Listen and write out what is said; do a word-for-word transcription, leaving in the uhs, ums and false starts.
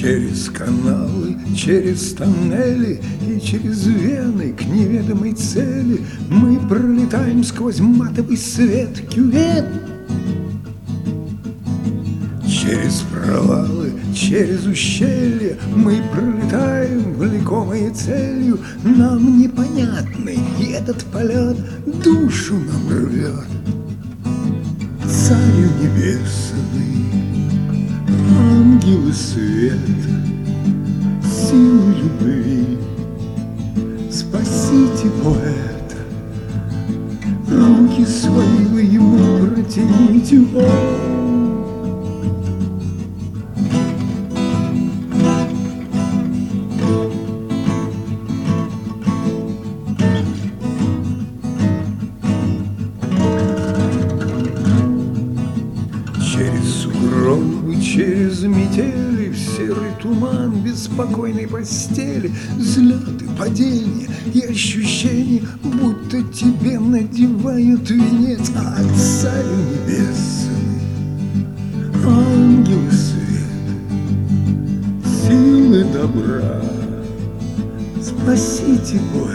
Через каналы, через тоннели и через вены к неведомой цели мы пролетаем сквозь матовый свет кювет. Через провалы, через ущелья мы пролетаем, влекомые целью, нам непонятный, и этот полет душу нам рвет. Царю небесный, ангелы света, силы любви, спасите поэта, руки свои вы ему протяните. О! Через сугробы, через метели, в серый туман беспокойной постели, взлеты, падения и ощущения, будто тебе надевают венец. А царь небесный, ангелы света, силы добра, спасите поэта,